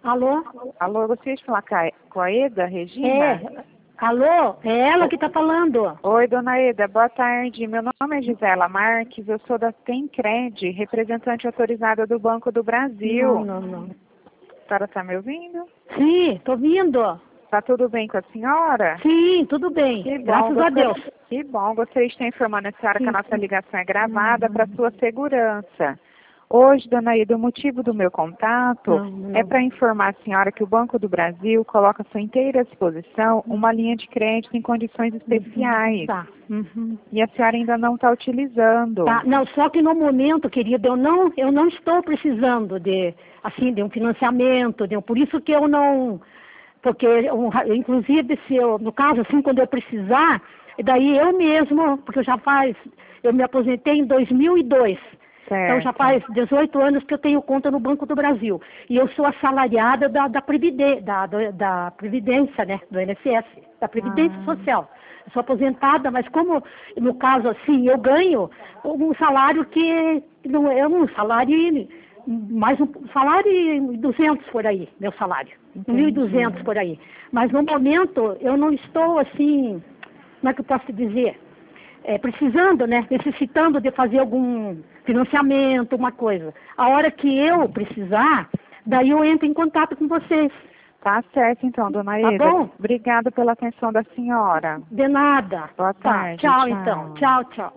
Alô? Alô, gostaria de falar com a Eda, Regina? É. Alô? É ela que está falando. Oi, dona Eda, boa tarde. Meu nome é Gisela Marques, eu sou da Temcred, representante autorizada do Banco do Brasil. Não. A senhora está me ouvindo? Sim, estou vindo. Está tudo bem com a senhora? Sim, tudo bem. Que bom, Graças a Deus. Que bom, gostaria de estar informando a senhora que a nossa ligação é gravada para sua segurança. Hoje, dona Ida, o motivo do meu contato é para informar a senhora que o Banco do Brasil coloca à sua inteira disposição uma linha de crédito em condições especiais. Tá. E a senhora ainda não está utilizando. Tá. Não, só que no momento, querida, eu não estou precisando de um financiamento, por isso que eu não, porque inclusive se eu, no caso assim, quando eu precisar, daí eu mesmo, porque eu me aposentei em 2002. Certo. Então já faz 18 anos que eu tenho conta no Banco do Brasil. E eu sou assalariada da Previdência, né? Do INSS, da Previdência Social. Eu sou aposentada, mas como, no caso assim, eu ganho um salário que não é um salário, mais um salário 200 por aí, meu salário. 1.200 por aí. Mas no momento eu não estou assim, como é que eu posso dizer? Precisando, né, necessitando de fazer algum financiamento, uma coisa. A hora que eu precisar, daí eu entro em contato com vocês. Tá certo, então, dona Eda. Tá bom? Obrigada pela atenção da senhora. De nada. Boa tarde. Tá, tchau então. Tchau.